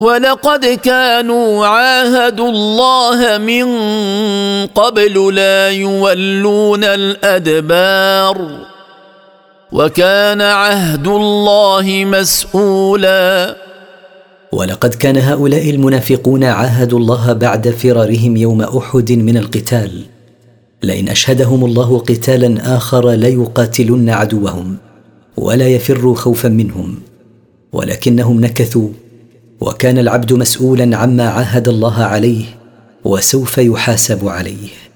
ولقد كانوا عاهدوا الله من قبل لا يولون الأدبار وكان عهد الله مسؤولا. ولقد كان هؤلاء المنافقون عاهدوا الله بعد فرارهم يوم أحد من القتال، لئن أشهدهم الله قتالا آخر ليقاتلن عدوهم ولا يفروا خوفا منهم، ولكنهم نكثوا، وكان العبد مسؤولا عما عاهد الله عليه وسوف يحاسب عليه.